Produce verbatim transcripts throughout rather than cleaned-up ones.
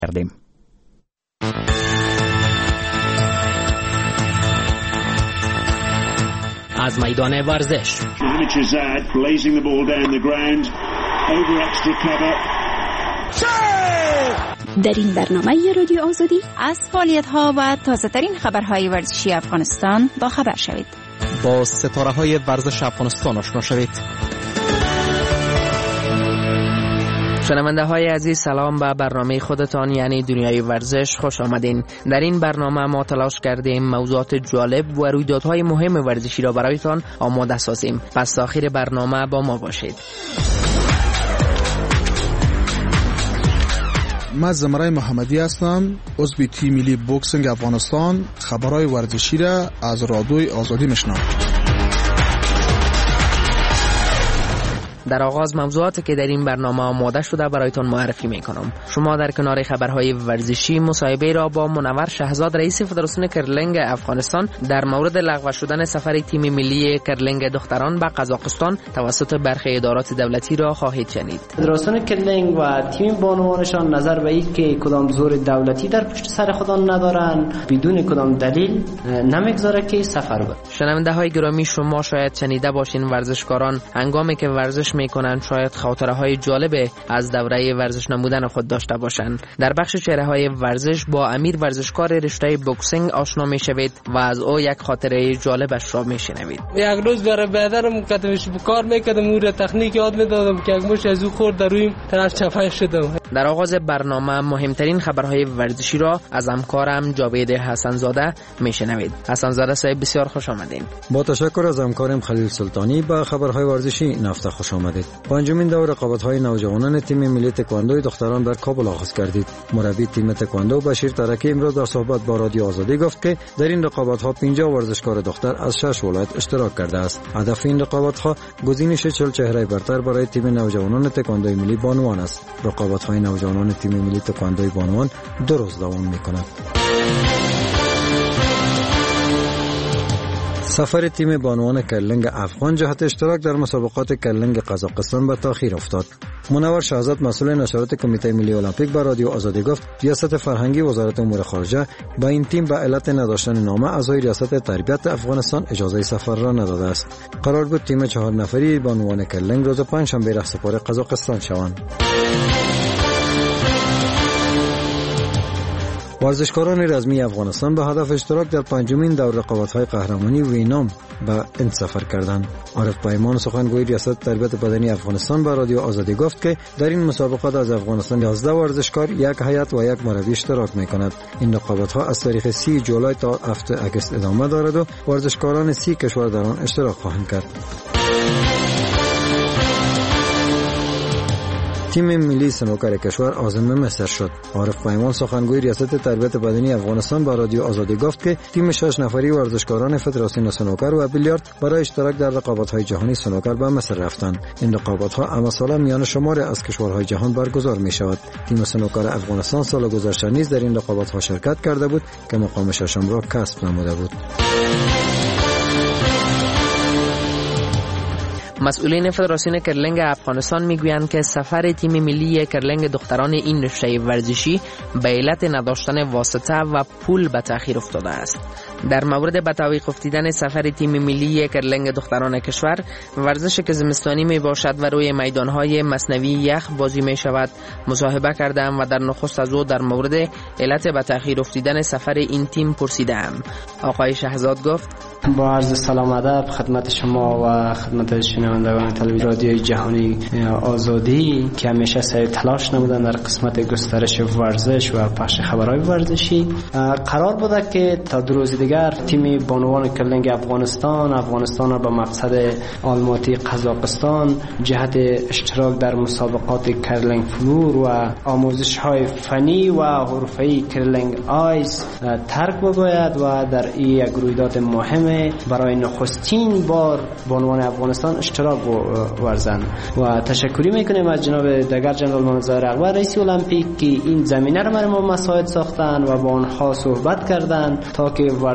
کردیم. از میدان ورزش در این برنامه رادیو آزادی از فعالیت‌ها و تازه‌ترین خبرهای ورزشی افغانستان با خبر شوید. با ستاره‌های ورزش افغانستان آشنا شوید. شنونده های عزیز، سلام به برنامه خودتان یعنی دنیای ورزش خوش آمدین. در این برنامه ما تلاش کردیم موضوعات جالب و رویدادهای مهم ورزشی را برایتان آماده سازیم. پس تا آخر برنامه با ما باشید. من زمرای محمدی هستم، عضو تیم ملی بوکسینگ افغانستان. خبرهای ورزشی را از رادیوی آزادی میشنوم. در آغاز موضوعاتی که در این برنامه آماده شده برایتان معرفی میکنم. شما در کنار خبرهای ورزشی مصاحبه را با منور شهزاد رئیس فدراسیون کرلینگ افغانستان در مورد لغو شدن سفر تیم ملی کرلینگ دختران به قزاقستان توسط برخی ادارات دولتی را خواهید شنید. فدراسیون کرلینگ و تیم بانوانشان نظر به این که کدام زور دولتی در پشت سر خودان ندارن، بدون کدام دلیل نمیگذاره که سفر بره. شنونده های گرامی، شما شاید شنیده باشین ورزشکاران هنگامی که ورزش میکنن شاید خاطره های جالب از دوره ورزش نمودن خود داشته باشند. در بخش چهره های ورزش با امیر ورزشکار رشته بوکسینگ آشنا میشوید و از او یک خاطره جالبش را میشنوید. یک روز برای بدنم کتمش کار میکردم، او را تکنیک یاد میدادم که یک مش از او خورد در رویم طرف چپه شدم. در آغاز برنامه مهمترین خبرهای ورزشی را از همکارم جاوید حسن زاده میشنوید. حسن زاده صاحب بسیار خوش آمدین. با تشکر از همکارم خلیل سلطانی به خبرهای ورزشی نفت خوش آمدید. پنجمین دور رقابت‌های نوجوانان تیم ملی تکواندو دختران در کابل آغاز گردید. مربی تیم تکواندو بشیر ترکی امروز در صحبت با رادیو آزادی گفت که در این رقابت‌ها پنجاه ورزشکار دختر از شش ولایت اشتراک کرده است. هدف این رقابت‌ها گزینش چهل چهره برتر برای تیم نوجوانان تکواندو ملی بانوان است. رقابت‌های نوجوانان تیم ملی تکواندو بانوان دو روز دوام می‌کند. سفر تیم بانوان کرلینگ افغان جهت اشتراک در مسابقات کرلینگ قزاقستان به تأخیر افتاد. منور شهزاد مسئول نشرات کمیته ملی المپیک به رادیو آزادی گفت ریاست فرهنگی وزارت امور خارجه به این تیم به علت نداشتن نامه اعضای ریاست تربیت افغانستان اجازه سفر را نداده است. قرار بود تیم چهار نفری بانوان کرلینگ روز پنجشنبه رهسپار قزاقستان شوند. ورزشکاران رزمی افغانستان به هدف اشتراک در پنجمین دور رقابت‌های قهرمانی وینام به این سفر کردند. عارف پیمان سخنگوی ریاست تربیت بدنی افغانستان به رادیو آزادی گفت که در این مسابقات از افغانستان یازده ورزشکار، یک هیئت و یک مربی اشتراک می‌کنند. این رقابت‌ها از تاریخ سی جولای تا هفتم اگست ادامه دارد و ورزشکاران سی کشور در آن اشتراک خواهند کرد. تیم ملی سنوکر کشور عازم مصر شد. عارف پیمان سخنگوی ریاست تربیت بدنی افغانستان با رادیو آزادی گفت که تیم شش نفری ورزشکاران فدراسیون سنوکر و بیلیارد برای اشتراک در رقابت‌های جهانی سنوکر به مصر رفتند. این رقابت‌ها اما سالا میان شمار از کشورهای جهان برگزار می‌شود. تیم سنوکر افغانستان سال گذشته نیز در این رقابت‌ها شرکت کرده بود که مقام ششم را کسب نموده بود. مسئولین فدراسیون کرلینگ افغانستان میگویند که سفر تیم ملی کرلینگ دختران این رشته ورزشی به علت نداشتن واسطه و پول به تأخیر افتاده است. در مورد به تعویق افتیدن سفر تیم ملی کرلینگ دختران کشور، ورزشی که زمستانی می باشد و روی میدانهای مصنوعی یخ بازی می شود، مصاحبه کردم و در نخست از او در مورد علت به تأخیر افتیدن سفر این تیم پرسیدم. آقای شهزاد گفت: با عرض سلام ادب خدمت شما و خدمت شنوندگان تلویزیون رادیوی جهانی آزادی که همیشه سعی تلاش نمودن در قسمت گسترش ورزش و پخش خبرهای ورزشی. قرار بوده که تا دو روز دیگر تیم بانوان کرلینگ افغانستان افغانستان را به مقصد آلماتی قزاقستان جهت اشتراک در مسابقات کرلینگ فلور و آموزش‌های فنی و حرفه‌ای کرلینگ آیس ترک بگوید و در این یک رویداد مهم برای نخستین بار بانوان افغانستان اشتراک ورزند و تشکری میکنیم از جناب دگر جنرال منظر اقبر رئیس المپیک که این زمینه را برای ما مساعد ساختن و با آنها صحبت کردند تا که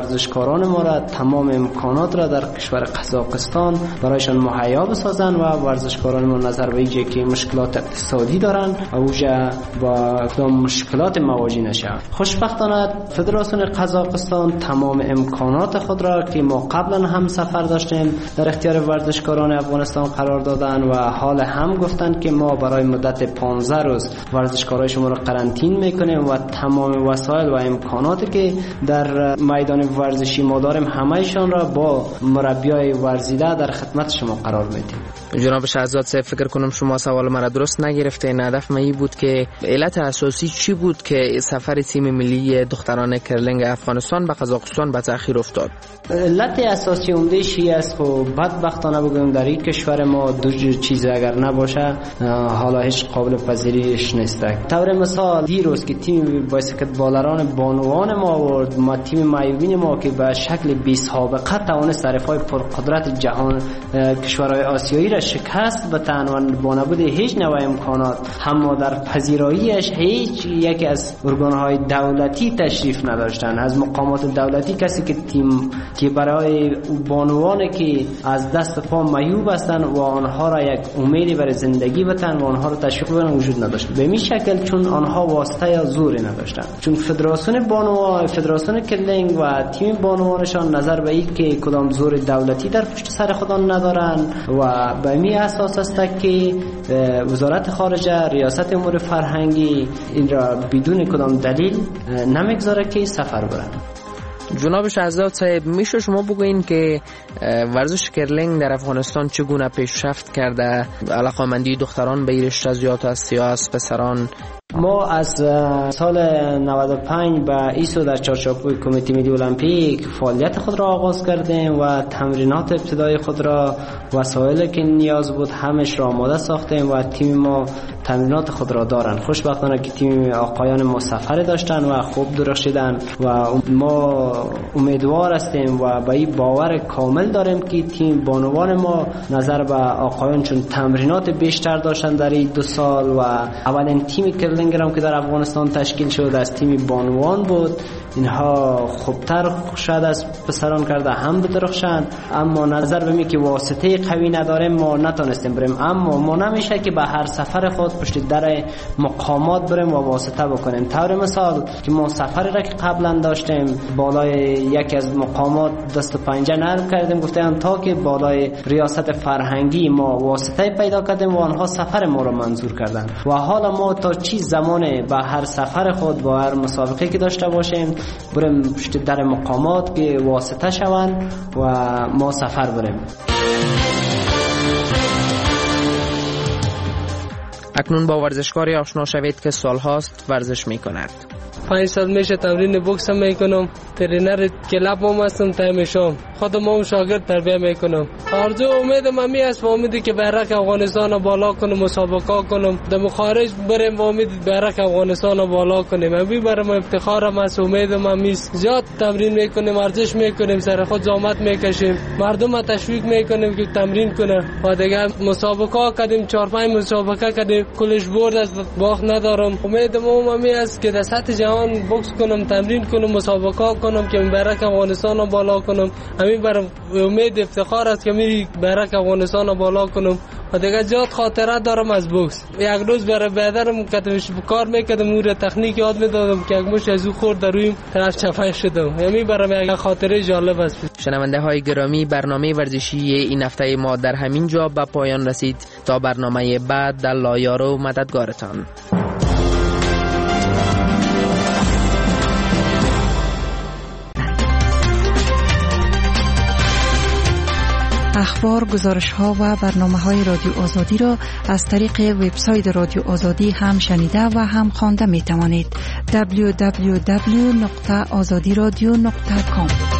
ورزشکاران ما را تمام امکانات را در کشور قزاقستان برایشان مهیا بسازن و ورزشکاران ما نظر به اینکه که مشکلات اقتصادی دارن و اوجا با کدام مشکلات مواجه نشه. خوشبختانه فدراسیون قزاقستان تمام امکانات خود را که ما قبلا هم سفر داشتیم در اختیار ورزشکاران افغانستان قرار دادن و حال هم گفتن که ما برای مدت پانزده روز ورزشکارای شما را قرنطین میکنیم و تمام وسایل و امکاناتی که در میدان ورزشی ما داریم همه‌شان را با مربیای ورزیده در خدمت شما قرار میدیم. جناب شهزاد صاحب، فکر کنم شما سوال مرا درست نگرفتین. هدف من این بود که علت اساسی چی بود که سفر تیم ملی دختران کرلینگ افغانستان به قزاقستان به تأخیر افتاد؟ علت اساسی عمده‌اش است و بدبختانه بگویم در این کشور ما دو چیز اگر نباشه حالا هیچ قابل پذیریش نیست. طور مثال دیروز که تیم باسکتبالران بانوان ما آورد، ما تیم معیوبین ما که به شکل بی سابقه توانست طرفای پرقدرت جهان کشورهای آسیایی را شکست بدن و با نبود هیچ نوع امکانات هم در پذیراییش هیچ یکی از ارگانهای دولتی تشریف نداشتن. از مقامات دولتی کسی که تیم که برای بانوانی که از دست پا معیوب هستند و آنها را یک امیدی برای زندگی بدن و آنها را تشویق بدن وجود نداشت. به این شکل چون آنها واسطه یا زوری نداشتن، چون فدراسیون بانوان فدراسیون کرلینگ و تیم بانوانشان نظر به این که کدام زور دولتی در پشت سر خودان ندارن و به این اساس است که وزارت خارجه ریاست امور فرهنگی این را بدون کدام دلیل نمیگذاره که سفر برن. جناب شهزاد صاحب، میشه شما بگوین که ورزش کرلینگ در افغانستان چگونه پیشرفت کرده؟ علاقه‌مندی دختران به این رشته زیاد است یا از پسران؟ ما از سال نود و پنج به ایسو در چارچوب کمیته ملی المپیک فعالیت خود را آغاز کردیم و تمرینات ابتدایی خود را وسایلی که نیاز بود همش را آماده ساختیم و تیم ما تمرینات خود را دارن. خوشبختانه که تیم آقایان ما سفر داشتن و خوب درخشیدن و ما امیدوار هستیم و با این باور کامل داریم که تیم بانوان ما نظر به آقایان چون تمرینات بیشتر داشتن در این دو سال و اولین تیم کرلینگ هم که در افغانستان تشکیل شد از تیم بانوان بود، اینها خوبتر شاید از پسران کرده هم بدرخشند، اما نظر به می که واسطه قوی نداریم ما نتونستیم بریم. اما ما نمیشه که به هر سفر خود پشت در مقامات بریم و واسطه بکنیم. طور مثال که ما سفری را که قبلا داشتیم بالای یکی از مقامات دست و پنجه نرم کردیم، گفتیم تا که بالای ریاست فرهنگی ما واسطه پیدا کردیم و آنها سفر ما را منظور کردن و حالا ما تا چی زمانه به هر سفر خود با هر مسابقه که داشته باشیم بریم پشت در مقامات که واسطه شوند و ما سفر بریم. اکنون با ورزشکاری آشنا شوید که سالهاست ورزش می کند. پنج سال میشه تمرین بوکس میکنم، ترینر کلاب هم هستم، تایمشام خودم هم شاگرد تربیت میکنم. آرزو امیدم همی است و امیدی که بیرق افغانستان بالا کنم، مسابقه کنم، در خارج بریم و امید بیرق افغانستان بالا کنیم. همی برام افتخارم است، امیدم همی است. زیاد تمرین میکنیم، ورزش میکنیم، سر خود زحمت میکشیم، مردم را تشویق میکنیم که تمرین کنه و دیگه مسابقه کردیم، چهار پنج مسابقه کردیم، کلش برد از باخت ندارم. امیدم همی است که در سطح جهان بوکس کنم، تمرین کنم، مسابقه کنم که بیرق افغانستان بالا کنم. همین برام امید افتخار است که میری بیرق افغانستان بالا کنم و دیگه زیاد خاطره دارم از بوکس. یک روز برای برادرم کتمش کار میکردم، اون تکنیک یاد میدادم که یک مش از او خورد در رویم طرف چفن شدم. همین برام یک خاطره جالب است. شنونده های گرامی، برنامه ورزشی این هفته ما در همین جا به پایان رسید. تا برنامه بعد در لایار و مددگارتان. اخبار، گزارش‌ها و برنامه‌های رادیو آزادی را از طریق وبسایت رادیو آزادی هم شنیده و هم خوانده می‌توانید. دبلیو دبلیو دبلیو دات آزادی رادیو دات کام